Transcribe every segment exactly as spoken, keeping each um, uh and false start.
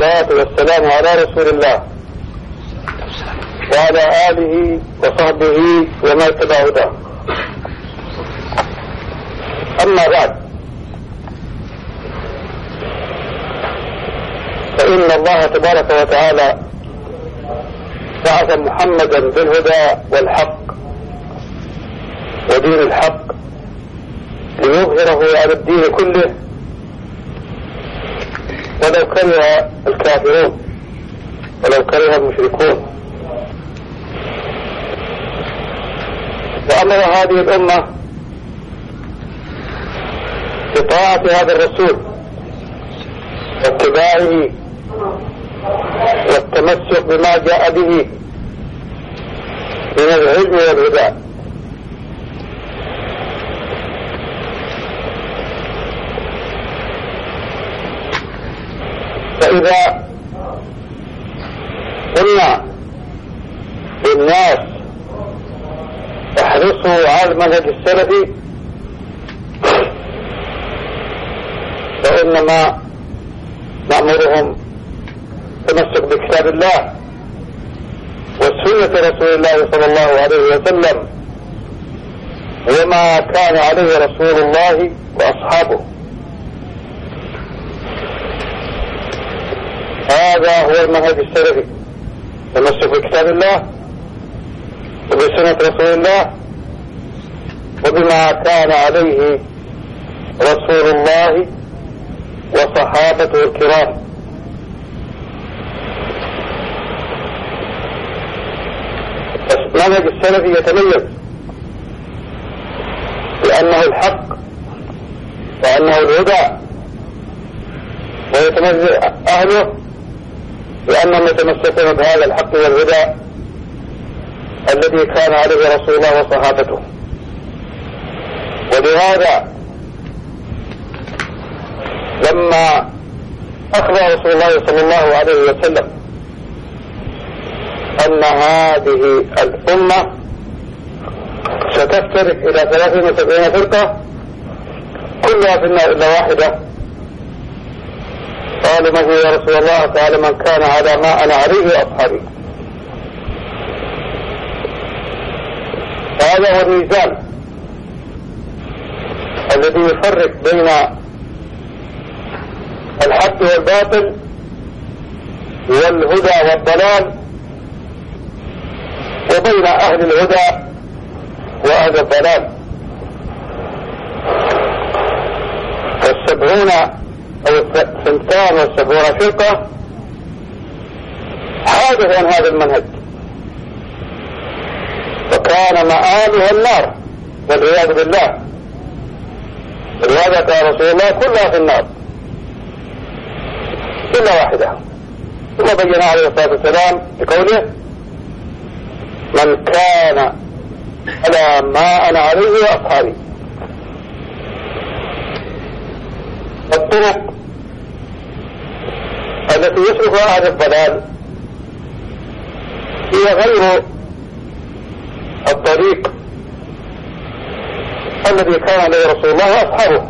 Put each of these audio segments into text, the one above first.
والصلاة والسلام على رسول الله وعلى آله وصحبه وما اتبع هداه. أما بعد، فإن الله تبارك وتعالى بعث محمدا بالهدى والحق ودين الحق ليظهره على الدين كله ولو كره الكافرون ولو كره المشركون. وأمر هذه الأمة بطاعة هذا الرسول واتباعه والتمسك بما جاء به من العلم والهدى. فإذا قلنا للناس احرصوا على المنهج السلفي، فإنما نأمرهم التمسك بكتاب الله وسنة رسول الله صلى الله عليه وسلم وما كان عليه رسول الله وأصحابه. هذا هو المنهج السلفي، التمسك بكتاب الله وبسنة رسول الله وبما كان عليه رسول الله وصحابته الكرام. المنهج السلفي يتميز لأنه الحق وأنه الهدى، ويتميز أهله لأنهم يتمسكون بهذا الحق والهدى الذي كان عليه رسول الله وصحابته. ولهذا لما أخبر رسول الله صلى الله عليه وسلم أن هذه الأمة ستفترق إلى ثلاثين وسبعين فرقة كلها في النار إلا واحدة، قال من هو يا رسول الله؟ قال من كان على ما أنا عليه وأصحابي. هذا هو الميزان الذي يفرق بين الحق والباطل والهدى والضلال وبين أهل الهدى وأهل الضلال. والسبعون أو الثنتان والسبعون فرقة حادث عن هذا المنهج وكان مآلها النار والعياذ بالله. ولهذا قال رسول الله كلها في النار إلا واحدة، ثم بين عليه الصلاة والسلام بقوله من كان على ما أنا عليه وأصحابي. الطرق التي يسلكها أهل الضلال هي غير الطريق الذي كان عليه رسول الله وأصحابه،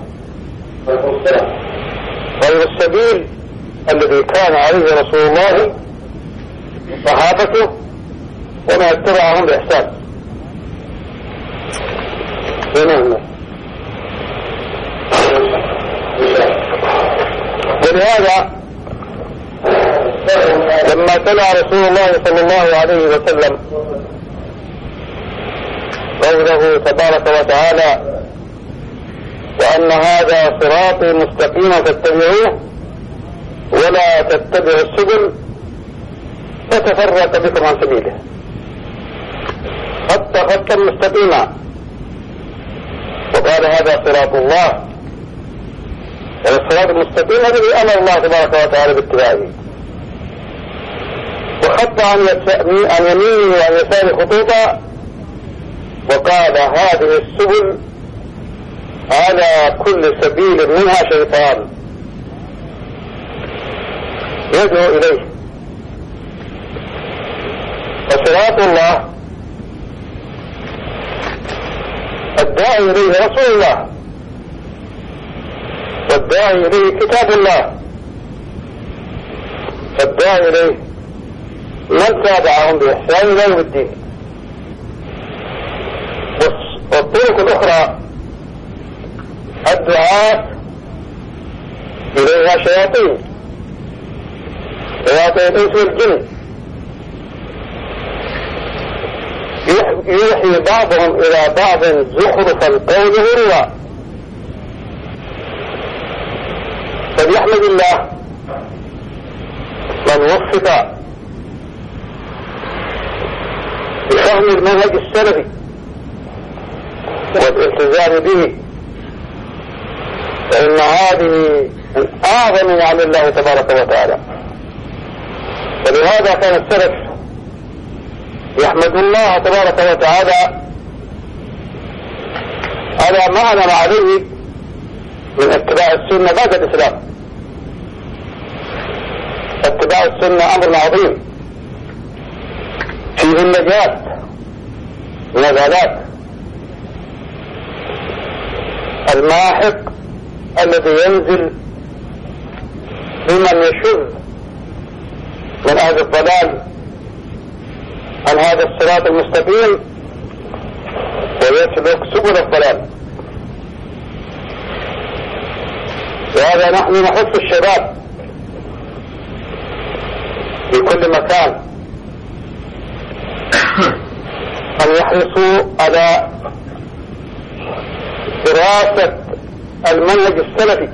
غير السبيل الذي كان عليه رسول الله وصحابته وما اتبعهم بإحسان. ولهذا لما تلا رسول الله صلى الله عليه وسلم قوله تبارك وتعالى وأن هذا صراطي مستقيما فاتبعوه ولا تتبعوا السبل فتفرق بكم عن سبيله، حتى خطا مستقيما. وقال هذا صراط الله، والصراط المستقيم الذي أمر الله تبارك وتعالى باتباعه. وخط عن يمينه وعن يساره خطوطا وقال هذه السبل على كل سبيل منها شيطان يدعو إليه. وصراط الله الداعي إليه رسول الله والداعي إليه كتاب الله فالداعي إليه من تابعهم بإحسان إلى يوم الدين. والطرق الأخرى الدعاة إليها شياطين، شياطين الإنس والجن، يوحي بعضهم إلى بعض زخرف القول غرورا. فليحمد الله من وفق بفهم المنهج السلفي والالتزام به، فإن هذه من أعظم نعم الله تبارك وتعالى. ولهذا كان السلف يحمد الله تبارك وتعالى على ما أنعم عليه من اتباع السنة بعد الإسلام. اتباع السنة أمر عظيم فيه النجاة من الهلاك الماحق الذي ينزل بمن يشذ من أهل الضلال عن هذا الصراط المستقيم ويسلك سبل الضلال. وهذا نحن نحث الشباب في كل مكان أن يحرصوا على دراسة المنهج السلفي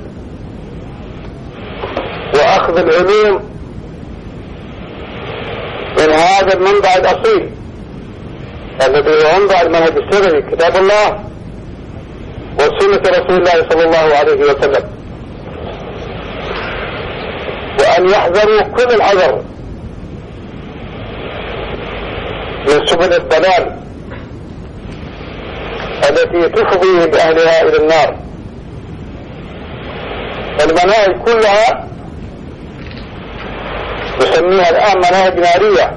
وأخذ العلوم من هذا المنبع الأصيل الذي هو منبع المنهج السلفي، كتاب الله وسنة رسول الله صلى الله عليه وسلم، وأن يحذروا كل الحذر من سبل الضلال التي تفضي بأهلها إلى النار. المناهج كلها نسميها الآن مناهج نارية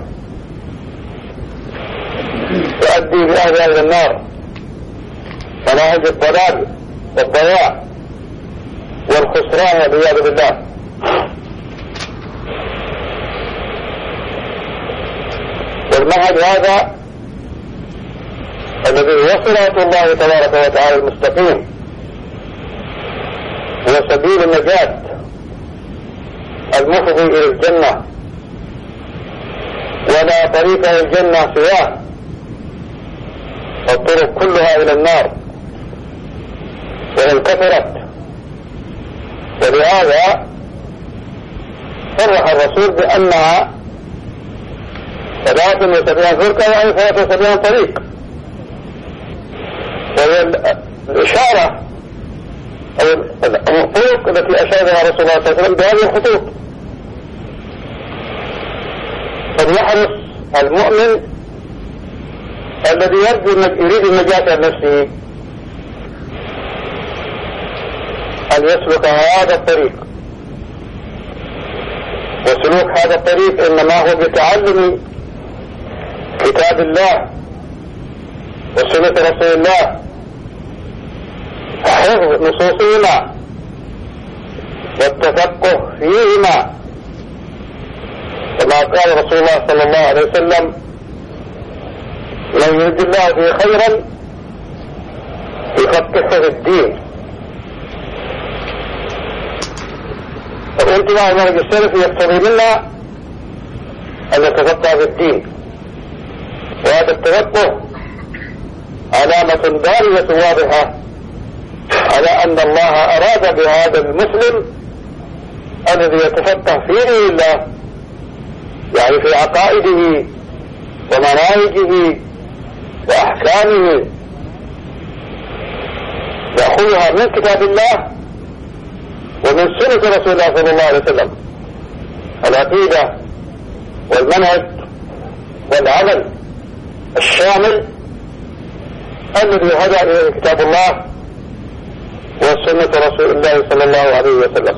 تؤدي بأهلها إلى النار، مناهج الضلال والضياع والخسران والعياذ بالله. والمنهج هذا الذي هو صراط الله تبارك وتعالى المستقيم هو سبيل النجاة المفضي إلى الجنة، ولا طريق إلى الجنة سواه، والطرق كلها إلى النار وإن كثرت. ولهذا صرح الرسول بأنها ثلاث وسبعين فرقة وأي ثلاث وسبعين طريق، وهي الإشارة أو الطرق التي أشارها رسول الله صلى الله عليه وسلم بهذه الخطوط. فليحرص المؤمن الذي يرجو يريد النجاة عن نفسه أن يسلك هذا الطريق. وسلوك هذا الطريق إنما هو بتعلم كتاب الله وسنة رسول الله، حفظ نصوصهما والتفقه فيهما، كما قال رسول الله صلى الله عليه وسلم: من يريد الله به خيرا يفقهه في الدين. فالانتباه المنهج السلفي يقتضي منا أن نتفقه في الدين، وهذا التفقه علامة بارزة واضحة على أن الله أراد بهذا المسلم الذي يتفقه في دين الله، يعني في عقائده ومناهجه وأحكامه، يأخذها من كتاب الله ومن سنة رسول الله صلى الله عليه وسلم، العقيدة والمنهج والعمل الشامل الذي هدى إليه كتاب الله وسنة رسول الله صلى الله عليه وسلم.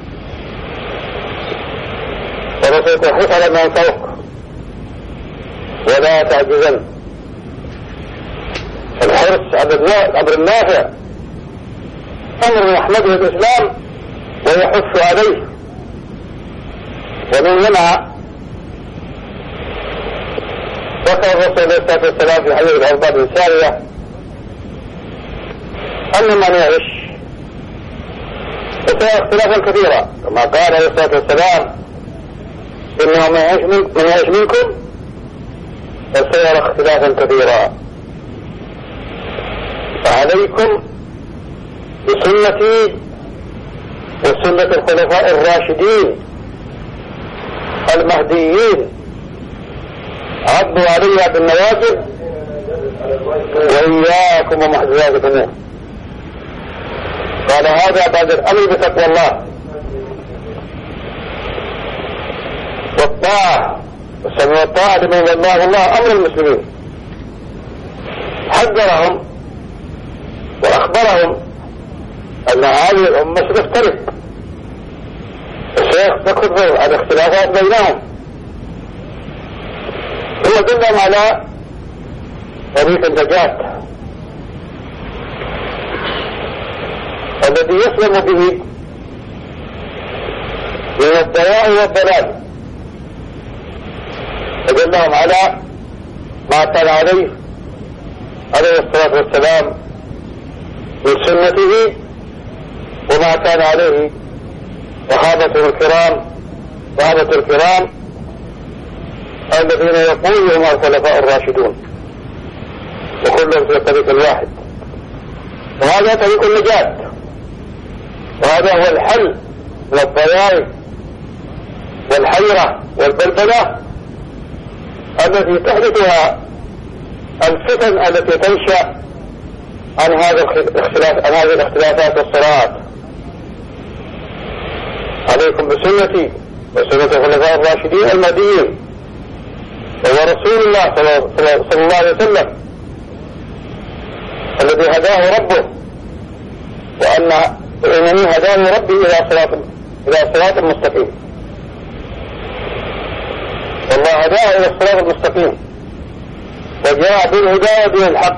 ورسولك حفظ من فوق ولا تعجزن. الحرص على الأمر النافع أمر يحمده الإسلام ويحث عليه، ومن هنا ذكر الرسول عليه الصلاة والسلام في حديث الأرباب الثانية أن من يعيش وسيرى اختلافا كثيرا، كما قال عليه الصلاة والسلام إنه من يعيش, من من يعيش منكم وسيرى اختلافا كثيرا، فعليكم بسنتي وسنة الخلفاء الراشدين المهديين عضوا عليها بالنواجذ وإياكم ومحدثات الأمور. قال هذا بعد الأمر بتقوى الله والطاعة والسمع والطاعة لمن والله الله أمر المسلمين. حذرهم وأخبرهم أن هذه الأمة ستفترق وسيكثر الاختلافات بينهم، ثم دلهم على طريق النجاة الذي يسلم به من الضياع والضلال، ودلهم على ما كان عليه عليه الصلاة والسلام من سنته وما كان عليه صحابته الكرام صحابة الكرام الذين يقول هم الخلفاء الراشدون وكلهم في الطريق الواحد. وهذا طريق النجاة، وهذا هو الحل من الضياع والحيرة والبلبلة التي تحدثها الفتن التي تنشأ عن هذا الاختلاف عن هذه الاختلافات والصراعات. عليكم بسنتي وسنة الخلفاء الراشدين المهديين وهو رسول الله صلى الله عليه وسلم الذي هداه ربه، وأن إنني هداني ربي إلى صراط إلى صراط مستقيم. والله هداه إلى الصراط المستقيم وجاء بالهدى ودين الحق،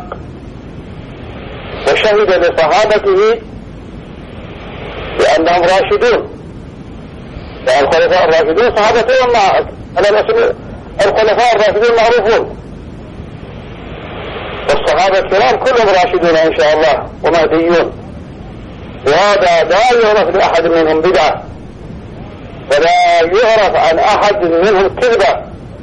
وشهد لصحابته بأنهم راشدون، يعني الخلفاء الراشدون صحابتهم مع الخلفاء الراشدون معروفون، والصحابة الكرام كلهم راشدون إن شاء الله ومهديون، وهذا لا يعرف لأحد منهم بدعة ولا يعرف عن أحد منهم كذبة،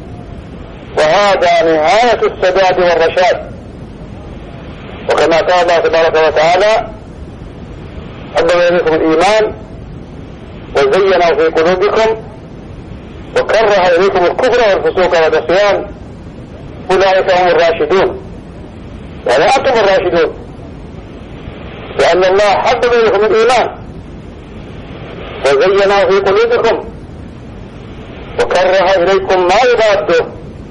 وهذا نهاية السداد والرشاد. وكما قال الله تبارك وتعالى حبب إليكم الإيمان وزينه في قلوبكم وكره إليكم الكفر والفسوق والعصيان أولئك هم الراشدون، يعني أنتم الراشدون، لأن الله حبب إليكم الإيمان وزينه في قلوبكم وكره إليكم ما يضاده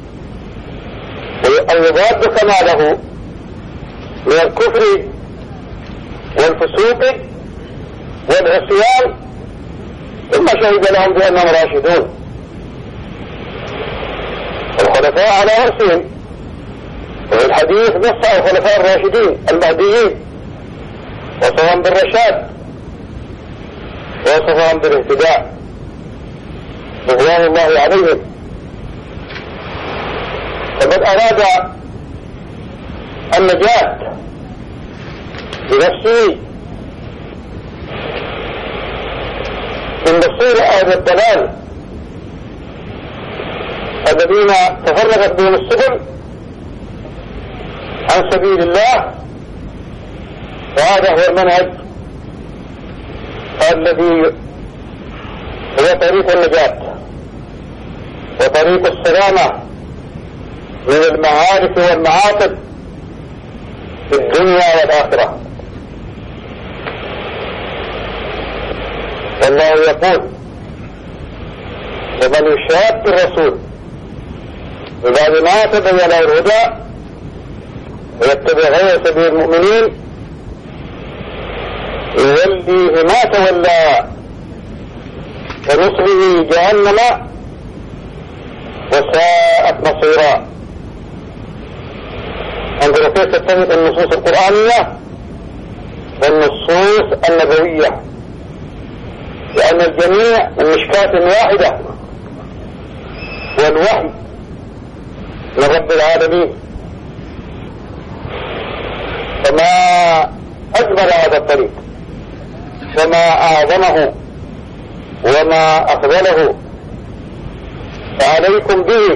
أو يضاد كماله من الكفر والفسوق والعصيان، ثم شهد لهم بأنهم راشدون. الخلفاء على رأسهم، وفي الحديث نص الخلفاء الراشدين المهديين وصفهم بالرشاد وصفهم بالاهتداء رضوان الله عليهم. فمن أراد النجاة بنفسه من مصير أهل الضلال الذين تفرقت بهم السبل عن سبيل الله، وهذا هو المنهج الذي هو طريق النجاة وطريق السلامة من المعارف والمعاصب في الدنيا والآخرة. والله يقول ومن يشاق الرسول من بعد ما تبين له الهدى ويتبع غير سبيل المؤمنين يوليه ما تولى ونصره جهنم وساءت مصيرا. انظروا كيف تتفق النصوص القرآنية والنصوص النبوية، لأن الجميع من مشكاة واحدة والوحي من رب العالمين. فما أجمل هذا الطريق وما أعظمه وما أفضله، فعليكم به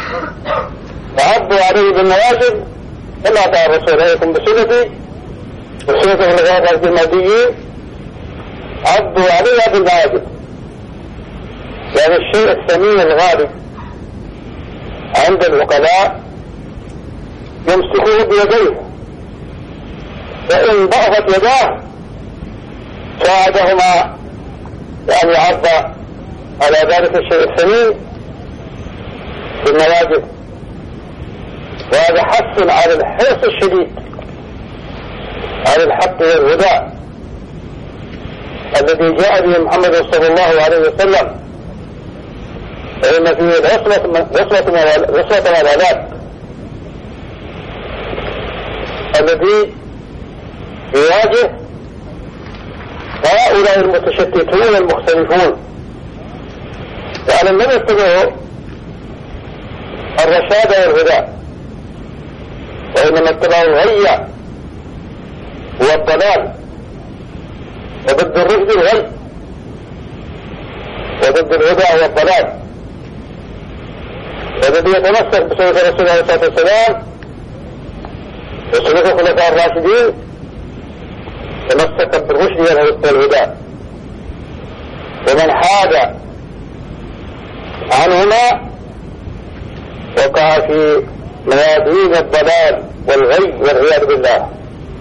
وعضوا عليه بالنواجذ كما قال الرسول عليكم بسنتي وسنة الغابة المهديين، عضوا عليها بالنواجذ. يعني الشيء الثمين الغالب عند العقلاء يمسكوه بيديه، فإن ضعفت يداه ساعدهما بأن يعض على ذلك الشيء الثمين بالنواجذ. وهذا حث على الحرص الشديد على الحق والهدى الذي جاء به محمد صلى الله عليه وسلم، فإن فيه العصمة والعذاب الذي يواجه هؤلاء المتشتتون المختلفون، وأن لم يتبعوا الرشاد والهدى، وإنما اتبعوا الغي والضلال، وضد الرشد الغي وضد الهدى والضلال. والذي يتمسك بسنة الرسول عليه الصلاة والسلام وسنة الخلفاء الراشدين تمسك بالرشد والهدى، ومن حاد عنهما وقع في ميادين الضلال والغي والعياذ بالله.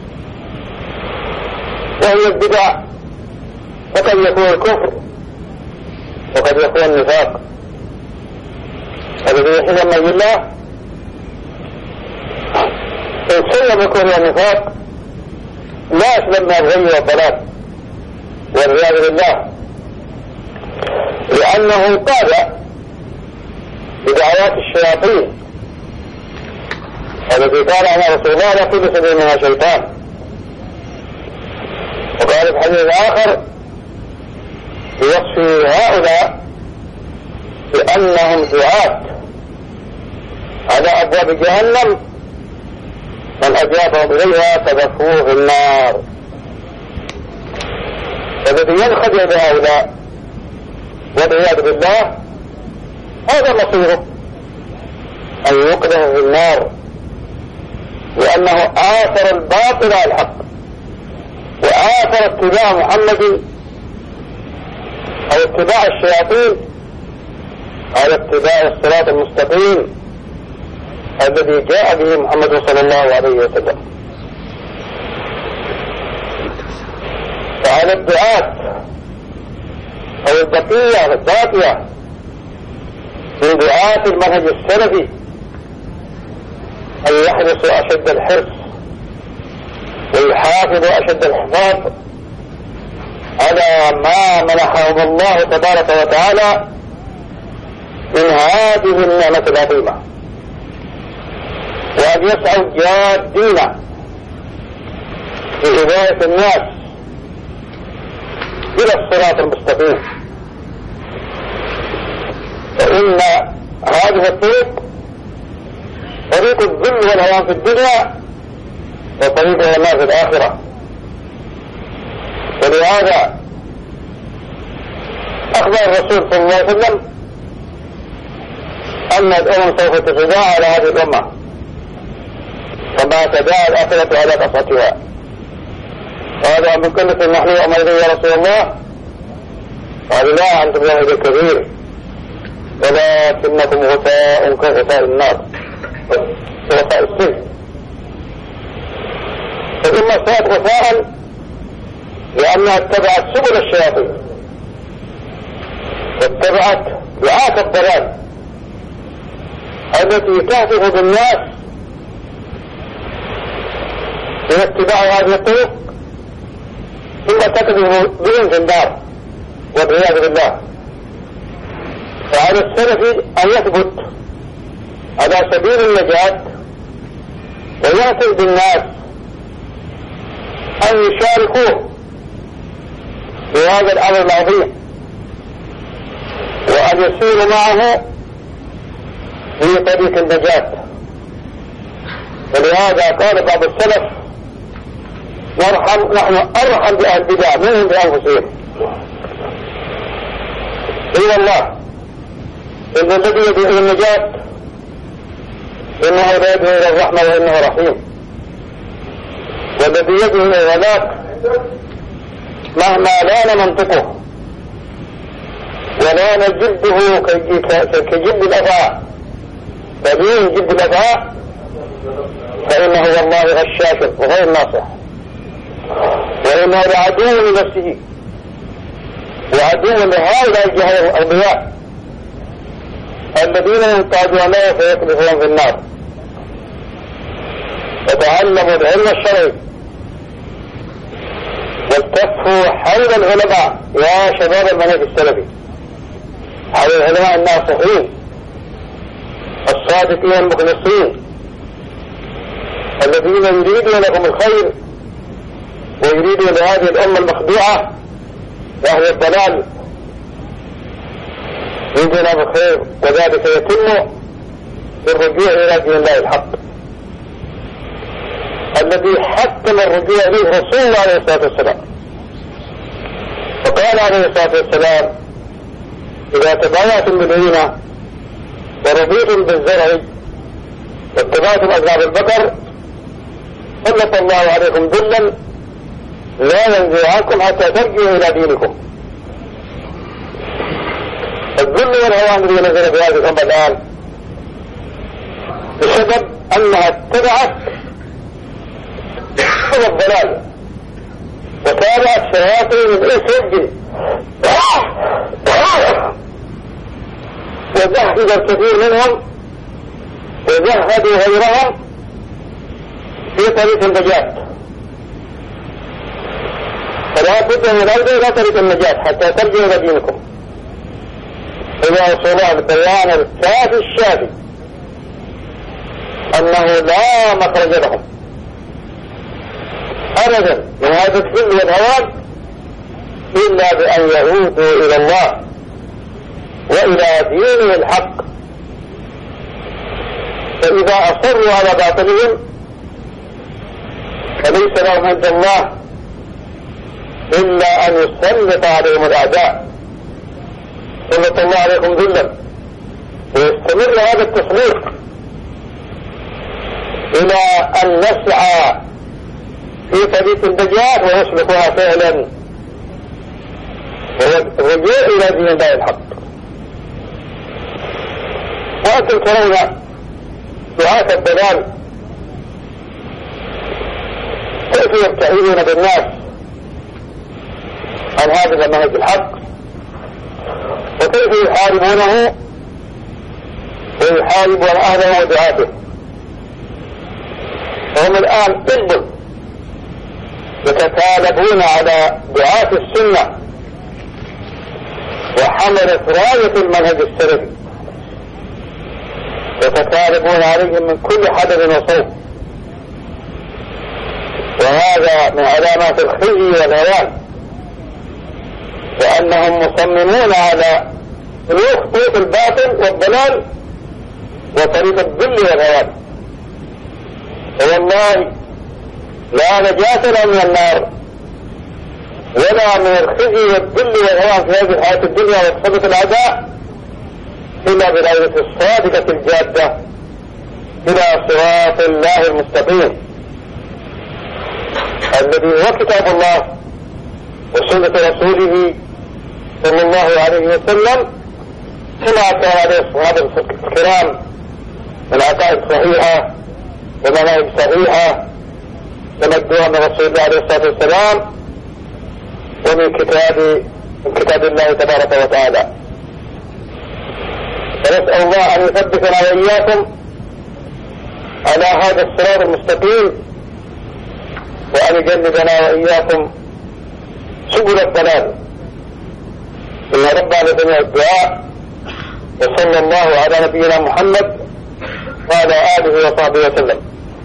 وهي البدع وقد يكون الكفر وقد يكون النفاق الذي يحل من الله. إن سلم يكون النفاق لا أسلم من الغي والضلال والعياذ بالله، لأنه قال بدعوات الشياطين التي قال عنها رسول الله لا كل سبيل منها شيطان. وقال في حديث آخر بوصف هؤلاء بأنهم دعاة على أبواب جهنم من أجابهم إليها قذفوه في النار. فالذي ينخدع بهؤلاء والعياذ بالله هذا مصيره أن يقذف في النار، لأنه آثر الباطل على الحق وآثر اتباع محمد أو اتباع الشياطين على اتباع الصراط المستقيم الذي جاء به محمد صلى الله عليه وسلم. فعلى الدعاة أو البقية الباقية من دعاة المنهج السلفي أن يحرصوا أشد الحرص ويحافظوا أشد الحفاظ على ما منحهم الله تبارك وتعالى من هذه النعمة العظيمة، وأن يسعوا جادين في هداية الناس إلى الصراط المستقيم. فإن هذه الطريق طريق الذل والهوان في الدنيا وطريق الهوان في الآخرة. ولهذا أخبر الرسول صلى الله عليه وسلم أن الأمم سوف تتداعى على هذه الأمة كما تداعى الآخرة على قصتها. وهذا من كلمة نحن أمر يا رسول الله، قال لا أنتم يهود الكبير ولكنكم غثاء كغثاء النار غثاء السلم. فإن صارت غثاء لأنها اتبعت سبل الشياطين واتبعت دعاة الضلال التي تهدف بالناس من اتباع هذه الطرق ثم تكذب بهم في النار والعياذ بالله. فعلى السلف أن يثبت على سبيل النجاة ويأتي بالناس أن يشاركوه في هذا الأمر العظيم وأن يسيروا معه في طريق النجاة. ولهذا قال بعض السلف: نرحم نحن أرحم بأهل البدع منهم بأنفسهم. اي والله، إن الذي يدعو إلى النجاة إنه لا يدعو إلى الرحمة وإنه رحيم، والذي يدعو إلى الهلاك مهما لان منطقه ولان جلده كجلد الأفعى، فلين جلد الأفعى، فإنه والله غشاش وغير ناصح، وإنه لعدو لنفسه وعدو لهؤلاء الجهال الأغبياء الذين ينقادون له فيقذفون في النار. وتعلموا العلم الشرعي والتفوا حول العلماء يا شباب المنهج السلفي، حول العلماء الناصحين الصادقين المخلصين الذين يريدون لكم الخير ويريدون لهذه الأمة المخدوعة وأهل الضلال يريدون بالخير، وذلك يتم بالرجوع إلى دين الله الحق الذي حتم الرجوع إليه رسول الله عليه الصلاة والسلام. وقال عليه الصلاة والسلام: إذا تبايعتم بالعينة ورضيتم بالزرع واتبعتم أذناب البقر سلط الله عليكم ذلا لا ينزع عنكم حتى ترجعوا إلى دينكم. الذل والهوان الذي نزل في هذه الأمة الآن بسبب أنها اتبعت هو الضلال وتابعت شياطين الإنس والجن، وزهد الكثير منهم وزهدوا غيرهم في طريق النجاة. فلا بد من الأرض إلى طريق النجاة حتى ترجعوا إلى دينكم. إذا وصلوا البيان الكافي الشافي أنه لا مخرج لهم أبدا من هذا الذل والهوان إلا بأن يعودوا إلى الله وإلى دينه الحق. فإذا أصروا على باطلهم فليس لهم عند الله إلا أن يسلط عليهم الأعداء، سلط الله عليكم ذلا، ويستمر هذا التسليط إلى أن نسعى في طريق النجاة ونسلكها فعلا، وهو الرجوع إلى دين الله الحق. وأنتم ترون دعاة الضلال كيف يبتعدون بالناس عن هذا المنهج الحق، وكيف يحاربونه ويحاربون أهله ودعاته. وهم الآن طلب يتكالبون على دعاة السنة وحملت راية المنهج السلفي، يتكالبون عليهم من كل حدث وصوت، وهذا من علامات الخزي والهوان، وأنهم مصممون على سلوك طريق الباطل والضلال وطريق الذل والهوان. والله لا نجاة لا من النار ولا من الخزي والذل والهوان في هذه الحياة الدنيا وصفة الأعداء إلا بالآية الصادقة الجادة إلى صراط الله المستقيم الذي هو كتاب الله وسنة رسوله صلى الله عليه وسلم، كما كان عليه الصحابة الكرام من عقائد صحيحة ومناهج صحيحة تمدوها من رسول الله عليه الصلاة والسلام ومن كتاب من كتاب الله تبارك وتعالى. فنسأل الله أن يثبتنا وإياكم على هذا الصراط المستقيم، وأن يجنبنا وإياكم سبل الضلال. إن ربنا سمع الدعاء، وصلى الله على نبينا محمد وعلى آله وصحبه وسلم.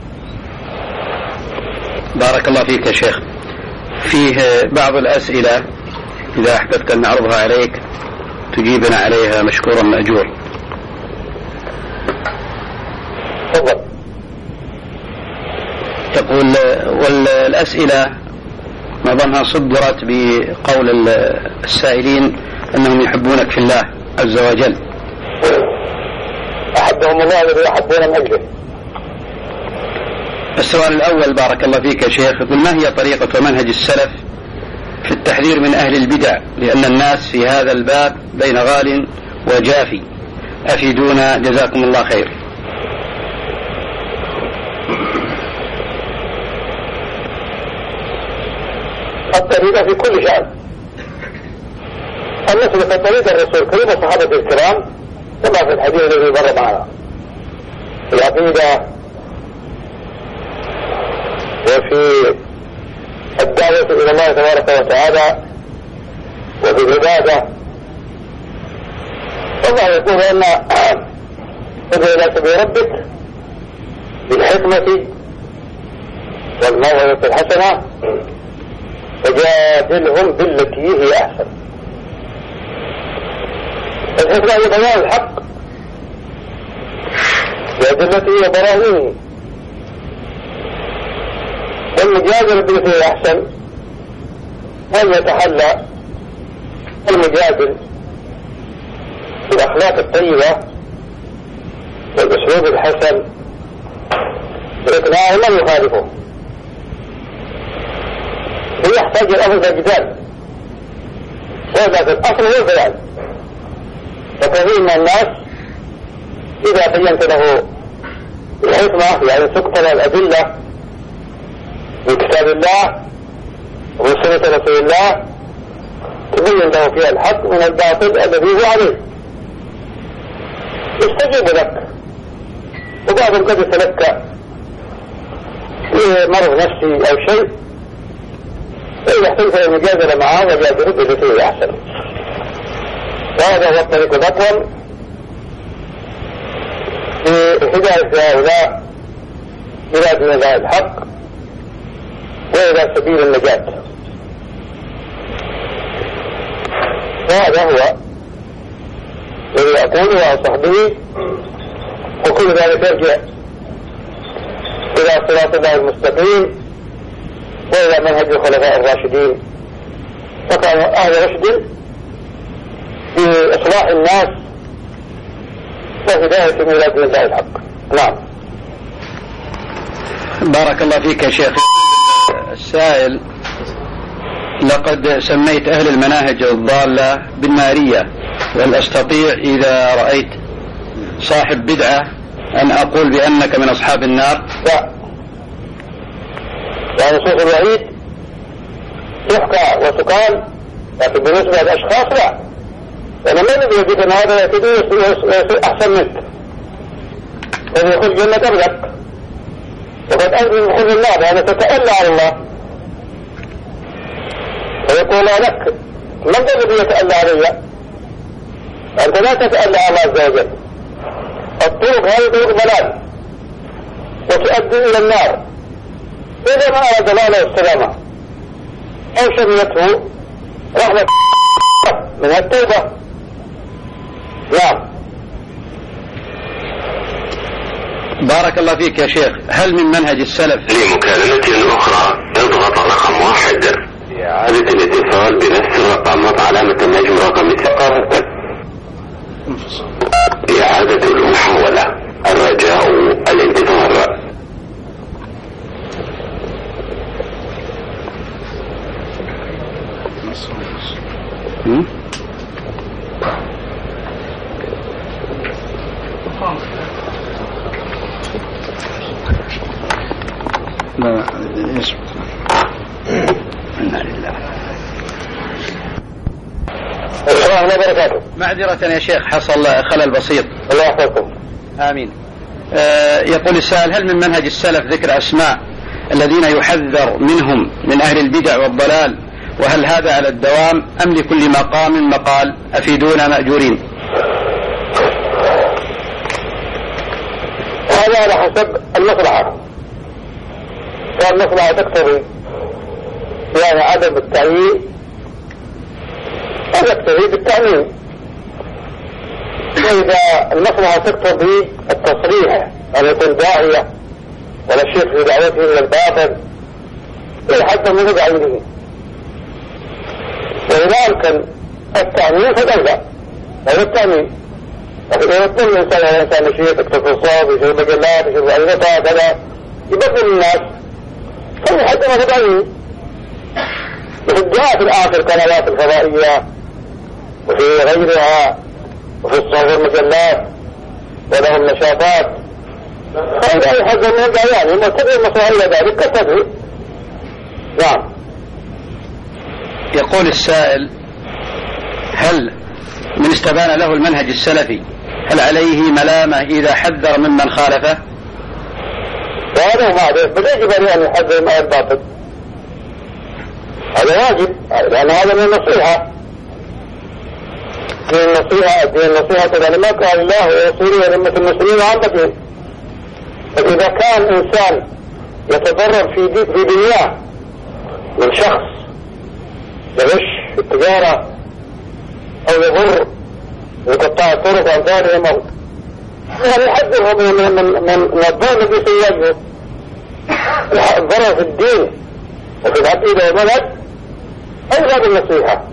بارك الله فيك يا شيخ. فيه بعض الأسئلة إذا أحببت أن نعرضها عليك تجيبنا عليها مشكورا مأجور. تفضل. يقول والأسئلة معظمها صدرت بقول السائلين أنهم يحبونك في الله عز وجل. أحبهم الله الذي يحبون من أجله. السؤال الأول بارك الله فيك يا شيخ، يقول ما هي طريقة ومنهج السلف في التحذير من أهل البدع، لأن الناس في هذا الباب بين غال وجافي، أفيدونا جزاكم الله خير. الطريقة في كل شأن، النسل طريقة الرسول الكريم وصحابة الكرام كما في الحديث الذي مر معنا في العقيدة وفي الدعوة إلى الله تبارك وتعالى وفي العبادة. الله يقول أن ادعو إلى سبيل ربك بالحكمة والموعظة الحسنة وجادلهم بالتي هي أحسن. الحكمة هي بيان الحق وأدلته وبراهينه، والمجادلة بالتي هي أحسن أن يتحلى المجادل بالأخلاق الطيبة والأسلوب الحسن بإقناع من يخالفه، ويحتاج الأمر إلى جدال، وهذا في الأصل هو البيان. وكثير من الناس إذا بينت له الحكمة يعني تقتل الأدلة من كتاب الله ومن سنة رسول الله تبين له فيها الحق من الباطل الذي هو عليه، يستجيب لك. وبعضهم قد يتلقى مرض نفسي أو شيء، فإذا احتمت المجادلة معه وجادله بالتي هي أحسن. وهذا هو الطريق الأقوم لهداية هؤلاء إلى دين الله الحق وإلى سبيل النجاة. وهذا هو الذي أقوله وأنصح به، وكل ذلك يرجع إلى صراط الله المستقيم وإلى منهج الخلفاء الراشدين، فكانوا أهل رشد في إصلاح الناس وهداية إلى دين الله الحق. نعم. بارك الله فيك يا شيخ. السائل: لقد سميت أهل المناهج الضالة بالنارية، وهل أستطيع إذا رأيت صاحب بدعة أن أقول بأنك من أصحاب النار؟ لا، يعني نصوص الوعيد تحكى وتقال، لكن بالنسبة للأشخاص لا، لأن من الذي يجب أن هذا يصير أحسن منك وأن يخرج جنة قبلك، وقد أنت من حزن النار لأنك تتألى على الله، ويقول لك من الذي يتألى علي؟ أنت لا تتألى على الله عز وجل. الطرق هذه طرق ضلال وتؤدي إلى النار، إذا ما أراد الله السلامة أو شميته رحمة من التوبة. نعم. بارك الله فيك يا شيخ. هل من منهج السلف لمكالمة أخرى اضغط رقم واحد، إعادة الاتصال بنفس الرقم وعلامة النجم رقم ستة. إعادة المحاولة، الرجاء الانتظار. لا اسم إنا لله. السلام عليكم وبركاته. معذرة يا شيخ، حصل خلل بسيط. الله يحفظكم. آمين. آه يقول السائل: هل من منهج السلف ذكر أسماء الذين يحذر منهم من أهل البدع والضلال، وهل هذا على الدوام أم لكل مقام مقال؟ أفيدونا مأجورين. هذا على حسب المصلحة، كان المصلحة تقتضي يعني عدم التعيين أو يقتضي بالتعميم. إذا المصلحة تقتضي التصريح أن يكون داعية ولا شيخ في دعوته إلى الباطل إلى حد من بعينه، وإذا أمكن التعميم فدولة هذا التعميم. لكن إذا كل إنسان هو إنسان نشيط يكتب الصواب يشوف مجلات يشوف عينتها كذا يبطل الناس فهي حد ما بعينه. وفي جاء في الآخر قنوات الفضائية وفي غيرها وفي الصحف المجلات ولهم نشاطات هذا أي حد من الدعيان هم تبعي المصلحة إلى ذلك كتبه. نعم. يقول السائل: هل من استبان له المنهج السلفي هل عليه ملامة إذا حذر ممن خالفه؟ وهذا هو معروف بل يجب أن يحذر ما الباطل، هذا واجب لأن هذا من النصيحة. من النصيحة من النصيحة لما قال الله ورسوله ولأمة المسلمين وعامتهم. فإذا كان إنسان يتضرر في دي في دنياه من شخص يغش في التجارة أو يضر بقطاع الطرق وأمثالهم أو يعني يحذرهم من من من من الضرر الذي سيواجهه، الضرر في الدين وفي العقيدة والمنهج أولى بالنصيحة.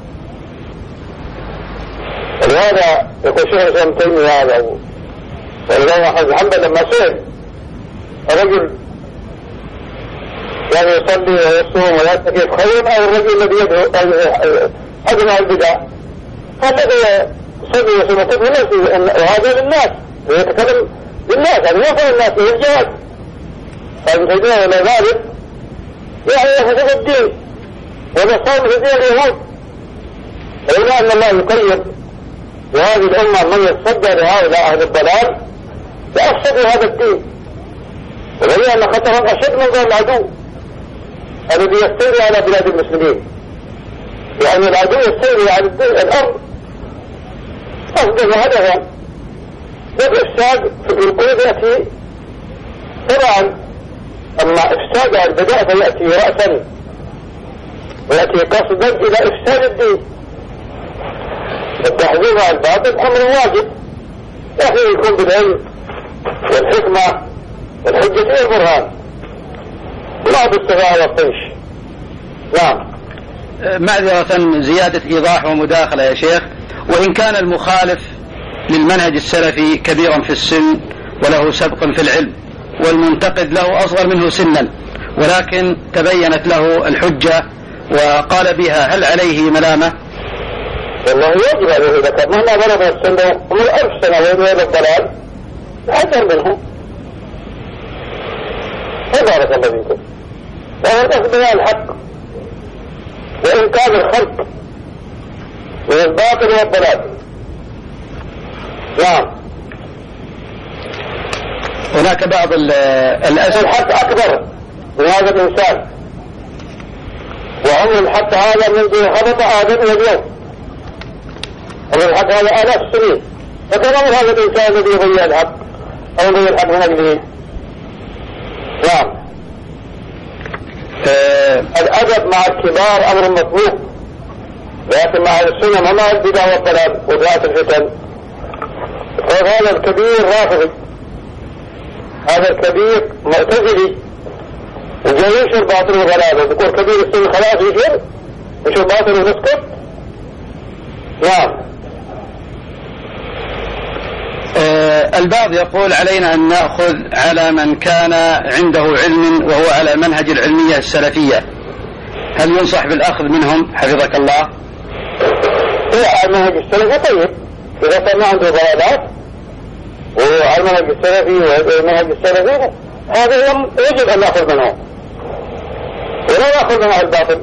ولهذا يقول شيخ الإسلام ابن تيمية هذا والإمام أحمد بن حنبل لما سئل الرجل يعني يصلي ويصوم ويعتكف خير أو الرجل الذي يدعو أدنى البدع؟ الذي يصلي ويصوم ويعتكف وهذا للناس ويتكلم للناس يعني يفعل الناس في الجهاد. فابن تيمية ولا ذلك يعني يفسد الدين ويصوم في دين اليهود. ولولا أن الله يقيد وهذه الأمة من يتصدى لهؤلاء أهل الضلال لأفسدوا هذا الدين، وهي أن خطرهم أشد من ذلك العدو الذي يستولي على بلاد المسلمين، يعني العدو يستولي على الأرض أصدق هدفا والإفساد في القلوب يأتي طبعا، أما إفساد البداء فيأتي رأسا ويأتي قصدا إلى إفساد الدين. التحذير عن الباطل أمر واجب لكن يكون بالعلم والحكمة والحجة والبرهان لا بالصغار والطيش. نعم. معذرة زيادة إيضاح ومداخلة يا شيخ: وإن كان المخالف للمنهج السلفي كبيرا في السن وله سبق في العلم والمنتقد له أصغر منه سنا ولكن تبينت له الحجة وقال بها، هل عليه ملامة؟ والله يجب عليه إذا كان مهما بلغ السنة ومن ألف سنة وين هذا الضلال يحذر منه. تبارك الله فيكم. وهو الأخبار الحق وإن كان الخلق من الباطل والضلال. نعم. هناك بعض الأسئلة. الحق أكبر من هذا الإنسان، وعمر الحق هذا منذ هبط آدم إلى اليوم، عمر الحق هذا آلاف السنين، فكان عمر هذا الإنسان الذي يضيع الحق أو يضيع الحق من أجله. نعم. أه الأدب مع الكبار أمر مطلوب، لكن مع السنة ومع البدع والضلال ودعاة الفتن. وهذا الكبير رافضي، هذا الكبير معتزلي وجاي ينشر باطل وضلال، ويقول كبير السن خلاص ينشر ينشر باطل ونسكت. نعم. آه البعض يقول علينا أن نأخذ على من كان عنده علم وهو على منهج العلمية السلفية، هل ينصح بالأخذ منهم حفظك الله؟ هو المنهج السلفي طيب، إذا كان ما عنده ضلالات وعلى المنهج السلفي والمنهج السلفي هذا يجب أن نأخذ منه ولا نأخذ منه الباطل.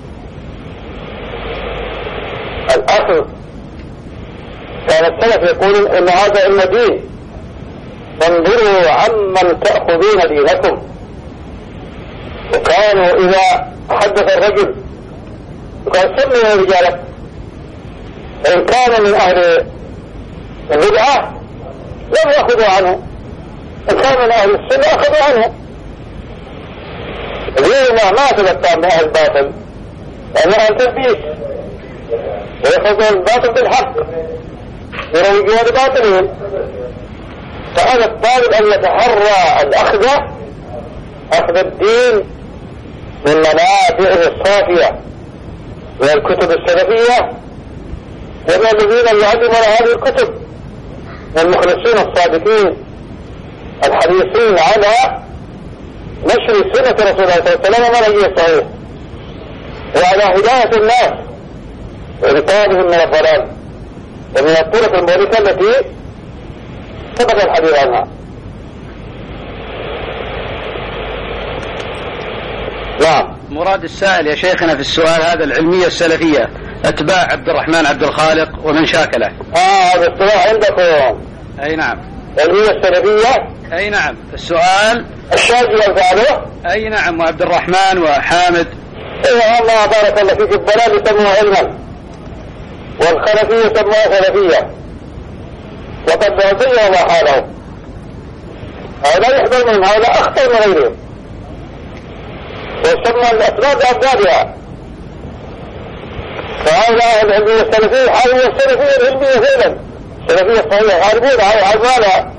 الأصل كان السلف يقولون إن هذا علم دين، فانظروا عمن تأخذون دينكم. وكانوا إذا حدث الرجل وقال سموا يا رجالك، إن كان من أهل البدعة لم يأخذوا عنه، إن كان من أهل السنة أخذوا عنه. ليه ما تبقى من أهل الباطل؟ لأنه أهل تلبيس ويأخذون الباطل بالحق. يروجون باطلهم. فهذا الطالب أن يتحرى الأخذ أخذ الدين من منابعه الصافية من الكتب السلفية ومن الذين يعلمون هذه الكتب من المخلصين الصادقين الحريصين على نشر سنة رسول الله صلى الله عليه وسلم ومنهجه الصحيح وعلى هداية الناس وإنقاذهم من الضلال ومن الطرق المهلكة التي سبق الحديث عنها. نعم. مراد السائل يا شيخنا في السؤال هذا العلمية السلفية أتباع عبد الرحمن عبد الخالق ومن شاكله. آه هذا الصلاح عندكم. أي نعم. العلمية السلفية. أي نعم. السؤال الشاذلي يفعله. أي نعم. وعبد الرحمن وحامد. إيه الله بارك الله فيك. الضلال يسموه علما والخلفية يسموها سلفية وقد ضيعوا ما حاله. هذا يحضر منهم هذا أخطر من غيرهم ويسمى الأسباب بأسبابها. فهؤلاء العلمية السلفية حالية السلفية العلمية فعلا السلفية الصحيحة يحاربون على عزمانها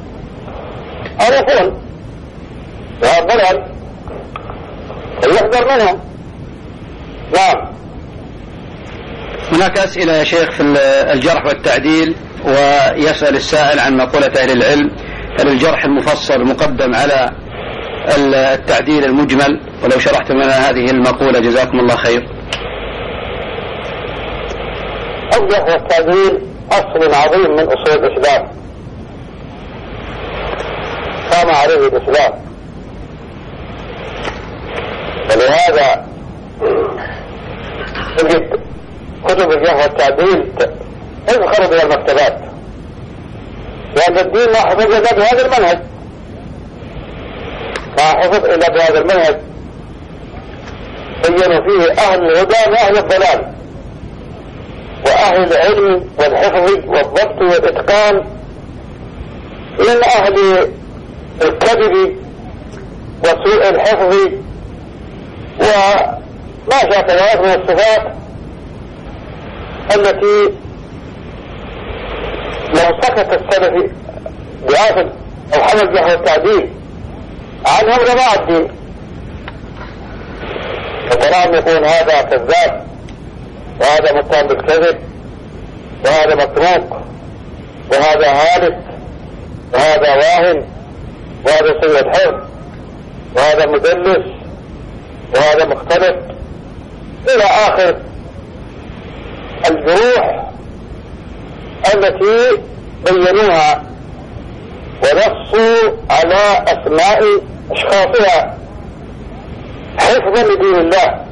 عرفون وهذا الضلال فيحضر منهم. نعم. هناك أسئلة يا شيخ في الجرح والتعديل ويسأل السائل عن مقولة أهل العلم هل الجرح المفصل مقدم على التعديل المجمل ولو شرحت لنا هذه المقولة جزاكم الله خير. الجرح والتعديل أصل عظيم من أصول الإسلام قام عليه الإسلام ولهذا تجد كتب الجرح والتعديل تذخر بها المكتبات لأن الدين ما حفظ إلا بهذا المنهج ما حفظ إلا بهذا المنهج بيّنوا فيه أهل الهدى وأهل الضلال وأهل العلم والحفظ والضبط والإتقان من أهل الكذب وسوء الحفظ وما شاكل من الصفات التي لو سكت السلف بآخذ أو حمل الجرح والتعديل عنهم رضاع الدين فتراهم يقول هذا كذاب وهذا متهم بالكذب وهذا متروك وهذا هالك وهذا واهن وهذا سيء الحفظ وهذا مدلس وهذا مختلف إلى آخر الجروح التي بينوها ونصوا على أسماء أشخاصها حفظا لدين الله.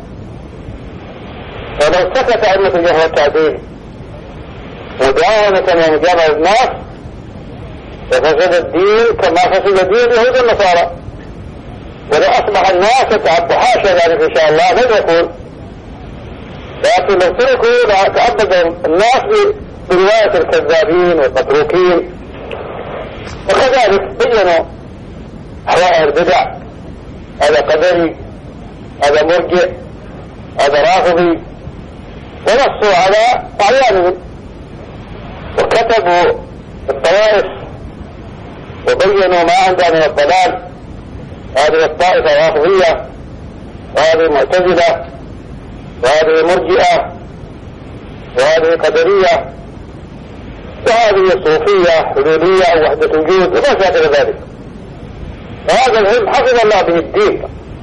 ولو سكت أئمة الجرح والتعديل مداهنة ومجامعة الناس ففسد الدين كما فسد دين اليهود والنصارى ولو أصبح الناس يتعبد حاشا ذلك إن شاء الله لن يكون لكن لو تركوا تعبد الناس برواية الكذابين والمتروكين. وكذلك بينوا أحوال البدع هذا قدري هذا مرجئ هذا رافضي ونصوا على أعيانهم وكتبوا الطوائف وبينوا ما عندها من الضلال هذه الطائفة رافضية وهذه معتزلة وهذه مرجئة وهذه قدرية وهذه صوفية حلولية أو وحدة وجود وما شاكل ذلك. وهذا العلم حفظ الله به الدين.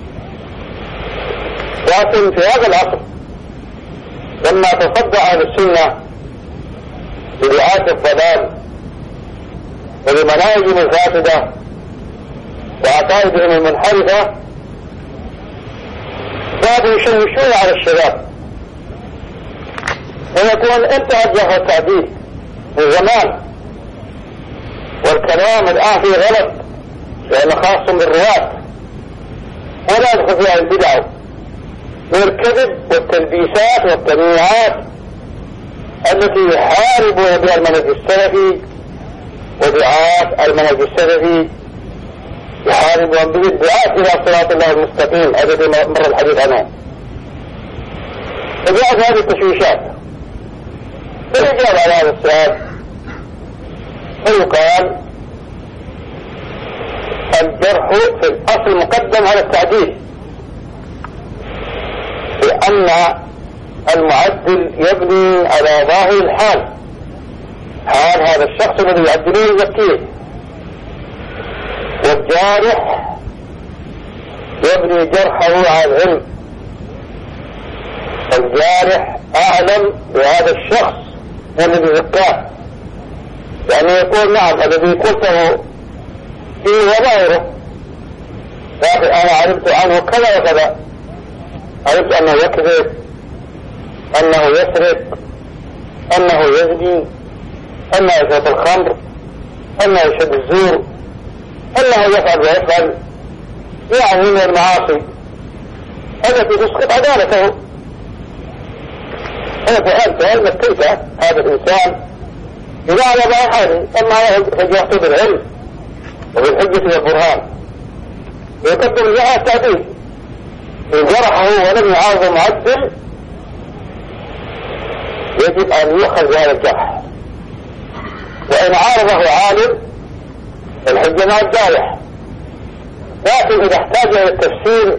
لكن في هذا العصر لما تصدى أهل السنة بدعاة الضلال وبمناهجهم الفاسدة وعقائدهم المنحرفة كانوا يشوشون على الشباب ويكون انتهى الجرح والتعديل من زمان والكلام الآن فيه غلط لأنه خاص بالرواة ولا يدخل فيها البدع من الكذب والتلبيسات والتنويعات التي يحاربون بها المنهج السلفي ودعاة المنهج السلفي يحاربون به الدعاة إلى صراط الله المستقيم الذي مر الحديث عنه. فجاءت هذه التشويشات. بالإجابة على هذا السؤال فيقال الجرح في الأصل مقدم على التعديل، لأن المعدل يبني على ظاهر الحال، حال هذا الشخص الذي يعدله يزكيه، والجارح يبني جرحه على العلم. الجارح أعلم بهذا الشخص الذي زكاه، يعني يقول نعم الذي قلته فيه وغيره، لكن أنا علمت عنه كذا وكذا، علمت أنه يكذب، أنه يسرق، أنه يزني، أنه يشرب الخمر، أنه يشرب الزور، أنه يفعل ويفعل يعني من المعاصي التي تسقط عدالته. أنا فعلت هل مكيت هذا الإنسان إذا على حاله، أما يجرحه بالعلم وبالحجة والبرهان ويقدم لها التعديل. إن جرحه ولم يعارض معدل يجب أن يؤخذ هذا الجرح، وإن عارضه عالم الحجة مع الجارح. لكن إذا احتاج إلى التفسير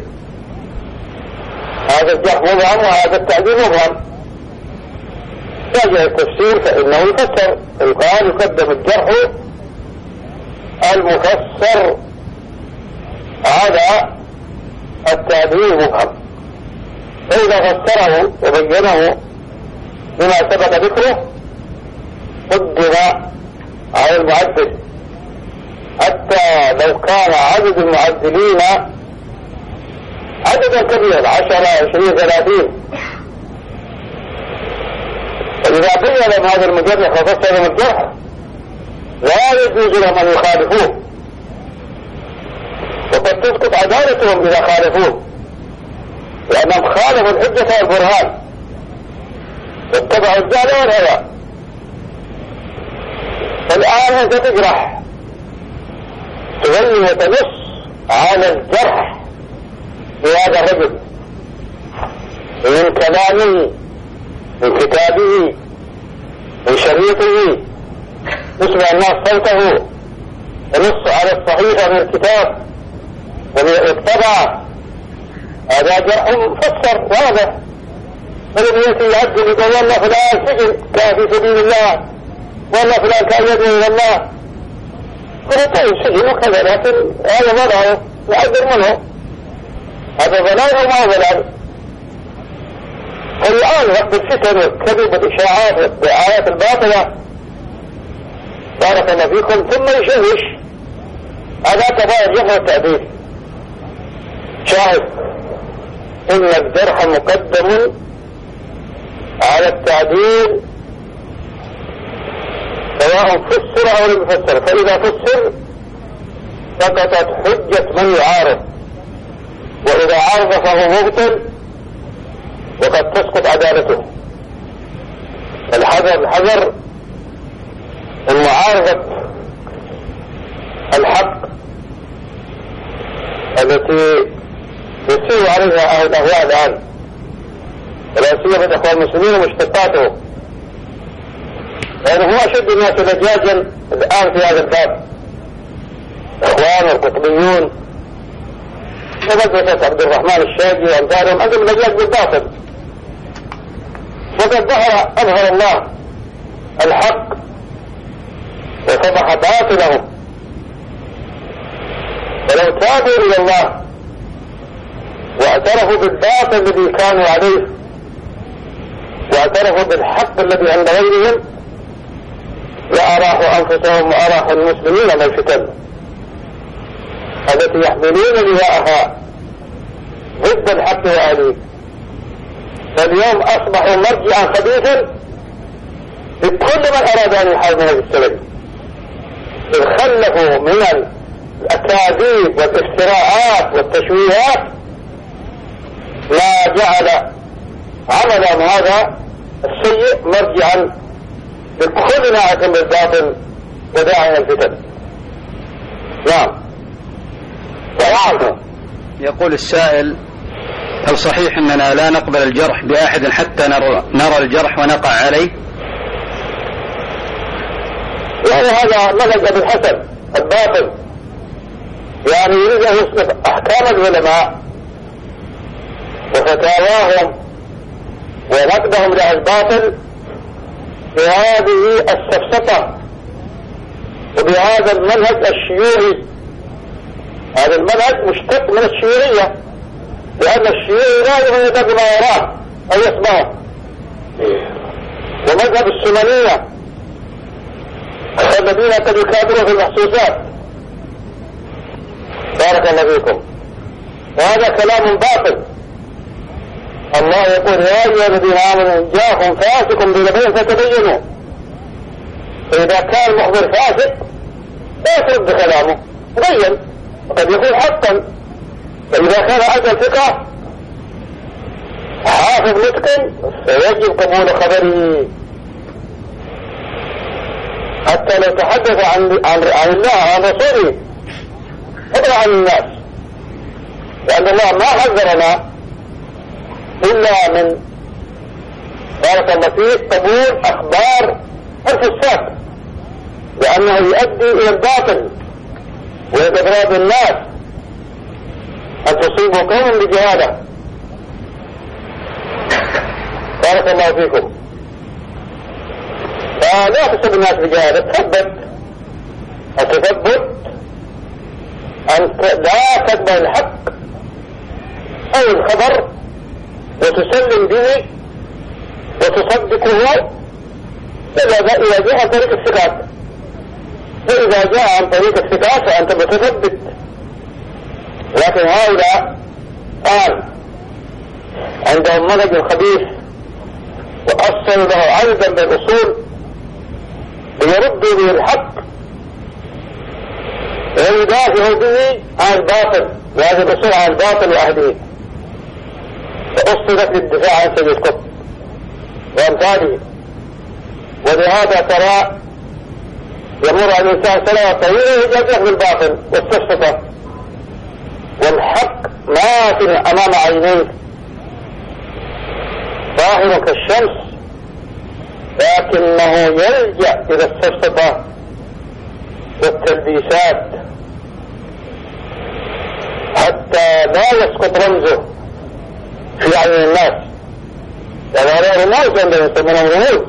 هذا الجرح مبهم وهذا التعديل مبهم، احتاج إلى التفسير فإنه يفسر، يقال يقدم الجرح المفسر على التعديل مبهم. فإذا فسره وبينه بما سبق ذكره قدم على المعدل، حتى لو كان عدد المعدلين عددا كبيرا عشرة عشرين ثلاثين، فإذا بين لهم هذا المجرح وفسر لهم الجرح لا يجوز لهم أن يخالفوه، وقد تسقط عدالتهم إذا خالفوه، لأنهم خالفوا الحجة والبرهان واتبعوا الجهل والهوى. فالآن أنت تجرح، تبين وتنص على الجرح لهذا الرجل من كلامه، من كتابه، من شريطه، يسمع الناس صوته، ينص على الصحيفة من الكتاب ومن الطبعة. هذا جرح مفسر واضح. فلم يأتي يعدل يقول والله فلان سجن كان في سبيل الله، والله فلان كان يدعو إلى الله، قلت طيب سجن وكذا، لكن هذا وضعه يعذر منه، هذا ضلال أو ما هو ضلال. فالآن وقت الفتن والكذب والإشاعات والدعايات الباطلة بارك الله فيكم ثم يشوش، هذا كفاية الجرح والتعديل. شاهد إن الجرح مقدم على التعديل سواء فسر أو لم يفسر، فإذا فسر سقطت حجة من يعارض، وإذا عارض فهو مبطل وقد تسقط عدالته. الحذر الحذر من معارضة الحق التي يسير عليها أهل الأهواء الآن، ولا سيما الإخوان المسلمين ومشتقاته، لأنه هو أشد الناس لجاجا الآن في هذا الباب، الإخوان والقطبيون ومدرسة عبد الرحمن الشاجي وأمثالهم عندهم لجاج بالباطل. وقد ظهر أظهر الله الحق وفضح باطلهم، ولو تابوا إلى الله واعترفوا بالباطل الذي كانوا عليه واعترفوا بالحق الذي عند غيرهم لأراحوا أنفسهم وأراحوا المسلمين من الفتن التي يحملون لواءها ضد الحق وأهله. فاليوم أصبحوا مرجعا خبيثا لكل من أراد أن يحارب هذا السبب، إذ خلفوا من الأكاذيب والافتراءات والتشويهات ما جعل عملهم هذا السيء مرجعا لكل ناعة بالباطل وداعي الفتن. نعم. يقول السائل: هل صحيح أننا لا نقبل الجرح بأحد حتى نرى, نرى الجرح ونقع عليه؟ يعني هذا منهج أبي الحسن الباطل، يعني يريد أن يصرف أحكام العلماء وفتاواهم ونقدهم لها الباطل بهذه السفسطة وبهذا المنهج الشيوعي. هذا المنهج مشتق من الشيوعية، لأن الشيوعي لا يريد بما يراه أو يسمعه. ومذهب السننية الذين قد يكابرون في المحسوسات. بارك الله فيكم. وهذا كلام باطل. الله يقول يا أيها الذين آمنوا إن جاءكم فاسق بنبأ فتبينوا. فإذا كان المخبر فاسق لا ترد كلامه، تبين، وقد يكون حقا. فإذا كان أجل ثقة حافظ متقن فيجب قبول خبره، حتى لو تحدث عن عن عن الله وعن رسوله فضل عن الناس، لأن الله ما حذرنا إلا من بارك الله فيه قبول أخبار الفساق، لأنه يؤدي إلى الباطل وإضراب الناس أن تصيبوا قوم بجهالة. بارك الله فيكم. فلا تصيب الناس بجهالة، تثبت التثبت أن لا تقبل الحق أو الخبر وتسلم به وتصدقه إذا جاء عن طريق الثقات. فإذا جاء عن طريق الثقات فأنت متثبت. لكن هؤلاء الآن عندهم منهج خبيث وأصلوا له عيبا بالأصول ليردوا به الحق ويدافعوا به عن الباطل، وهذه الأصول عن الباطل وأهله. فأصلت للدفاع عن سيد قطب وأمثاله. ولهذا ترى يمر على الإنسان سنة طويلة يجازح بالباطل والسفسطة، والحق ماثل أمام عينيك ظاهر كالشمس، لكنه يلجأ إلى السفسطة والتلبيسات حتى لا يسقط رمزه في عين الناس. يعني رموز عندما يسمونهم رموز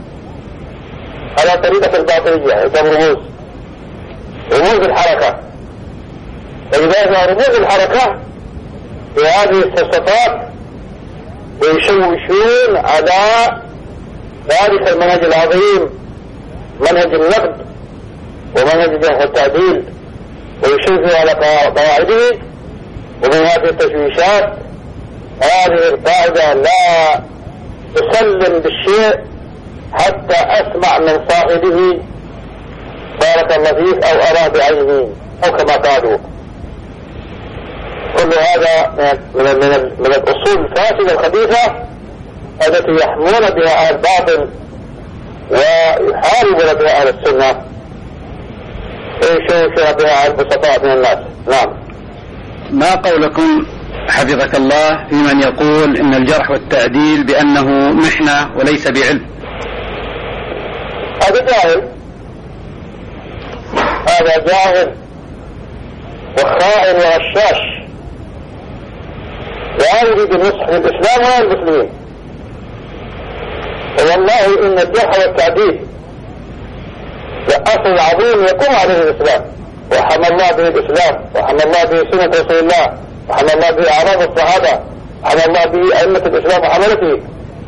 على طريقة الباطنية، يسمى رموز رموز الحركة. فإذا جاء رموز الحركة في هذه السفسطات ويشوشون على ذلك المنهج العظيم، منهج النقد ومنهج الجرح والتعديل، ويشوفوا على قواعده. ومن هذه التشويشات هذه القاعدة لا تسلم بالشيء حتى أسمع من صاحبه بارك الله فيك أو أرى بعينه أو كما قالوا. كل هذا من, من, من الأصول الفاسدة الخبيثة التي يحمون بها أهل الباطل ويحاربون بها أهل السنة ويشوشون بها أهل البسطاء من الناس. نعم. ما قولكم حفظك الله في من يقول إن الجرح والتعديل بأنه محنة وليس بعلم؟ هذا جاهل، هذا جاهل وخائن وغشاش، لا يريد النصح للإسلام ولا المسلمين. والله إن الجرح والتعديل لأصل عظيم يقوم عليه الإسلام، وحمى الله به الإسلام، وحمى الله به سنة رسول الله، وحمى الله به أعراض الصحابة، وحمى الله به أئمة الإسلام وحملته،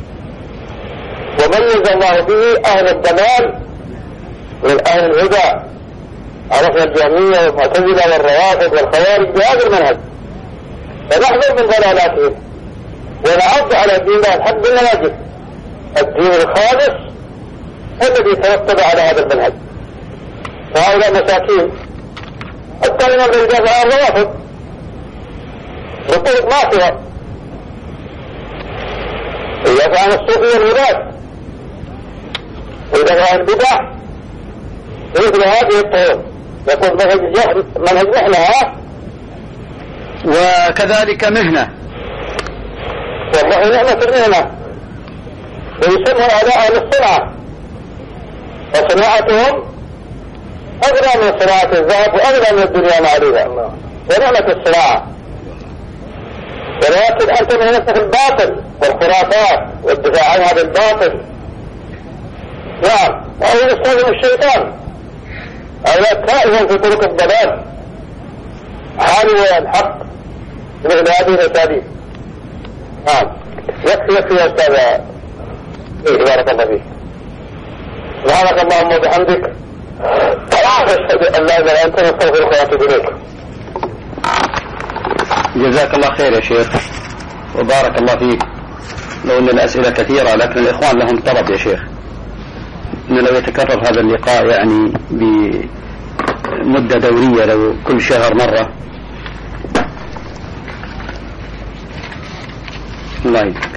وميز الله به أهل الضلال من أهل الهدى. عرفنا الجهمية والمعتزلة والروافض والخوارج بهذا المنهج، فنحذر من ضلالاتهم ونعض على الدين الحق بالنواجذ. الدين الخالص الذي ترتب على هذا المنهج. وهؤلاء مساكين حتى من الرجال الروافض بطرق ماثلة إذا كان الصوفية الهداة، وإذا كان البدع مثل هذه الطرق يكون منهج منهج محنة. وكذلك مهنة، والله نعمة المهنة، ويسمى أداء أهل الصنعة، وصناعتهم أغلى من صناعة الذهب وأغلى من الدنيا معلومة ونعمة الصناعة، ولكن أنت من نفسك الباطل والخرافات والدفاع عنها بالباطل. نعم، وهو يستخدم الشيطان هؤلاء تائهون في طرق الضلال حالوا الحق مثل هذه الأساليب. نعم، يكفي يكفي يا أستاذ بارك الله فيك. سبحانك اللهم وبحمدك أشهد أن لا إله إلا أنت نستغفرك ونتوب إليك. جزاك الله خير يا شيخ وبارك الله فيك. لو أن الأسئلة كثيرة لكن الإخوان لهم طلب يا شيخ إنه لو يتكرر هذا اللقاء يعني بمدة دورية لو كل شهر مرة. الله يجزاك.